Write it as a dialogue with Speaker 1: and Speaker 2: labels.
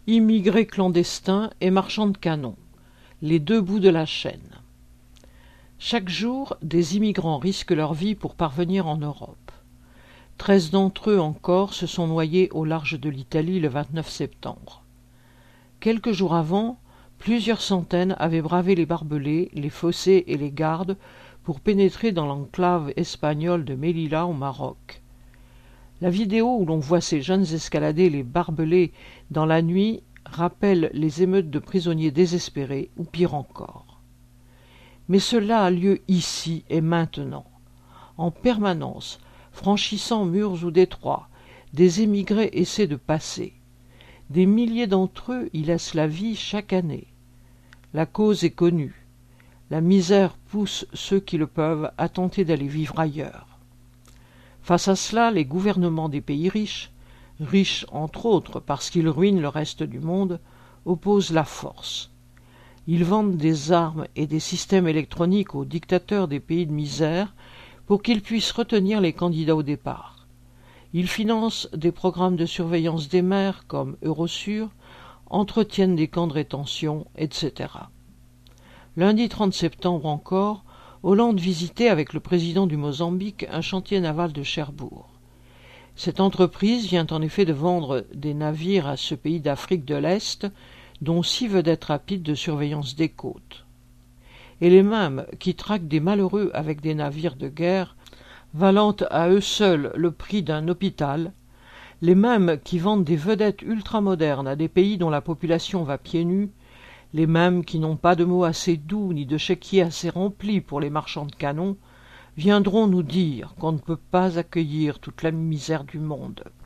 Speaker 1: Immigrés clandestins et marchands de canons, les deux bouts de la chaîne. Chaque jour, des immigrants risquent leur vie pour parvenir en Europe. 13 d'entre eux encore se sont noyés au large de l'Italie le 29 septembre. Quelques jours avant, plusieurs centaines avaient bravé les barbelés, les fossés et les gardes pour pénétrer dans l'enclave espagnole de Melilla au Maroc. La vidéo où l'on voit ces jeunes escalader les barbelés dans la nuit rappelle les émeutes de prisonniers désespérés, ou pire encore. Mais cela a lieu ici et maintenant. En permanence, franchissant murs ou détroits, des émigrés essaient de passer. Des milliers d'entre eux y laissent la vie chaque année. La cause est connue. La misère pousse ceux qui le peuvent à tenter d'aller vivre ailleurs. Face à cela, les gouvernements des pays riches entre autres parce qu'ils ruinent le reste du monde, opposent la force. Ils vendent des armes et des systèmes électroniques aux dictateurs des pays de misère pour qu'ils puissent retenir les candidats au départ. Ils financent des programmes de surveillance des mers comme Eurosur, entretiennent des camps de rétention, etc. Lundi 30 septembre encore, Hollande visitait avec le président du Mozambique un chantier naval de Cherbourg. Cette entreprise vient en effet de vendre des navires à ce pays d'Afrique de l'Est, dont 6 vedettes rapides de surveillance des côtes. Et les mêmes qui traquent des malheureux avec des navires de guerre, valant à eux seuls le prix d'un hôpital, les mêmes qui vendent des vedettes ultramodernes à des pays dont la population va pieds nus, les mêmes qui n'ont pas de mots assez doux ni de chéquiers assez remplis pour les marchands de canons, viendront nous dire qu'on ne peut pas accueillir toute la misère du monde.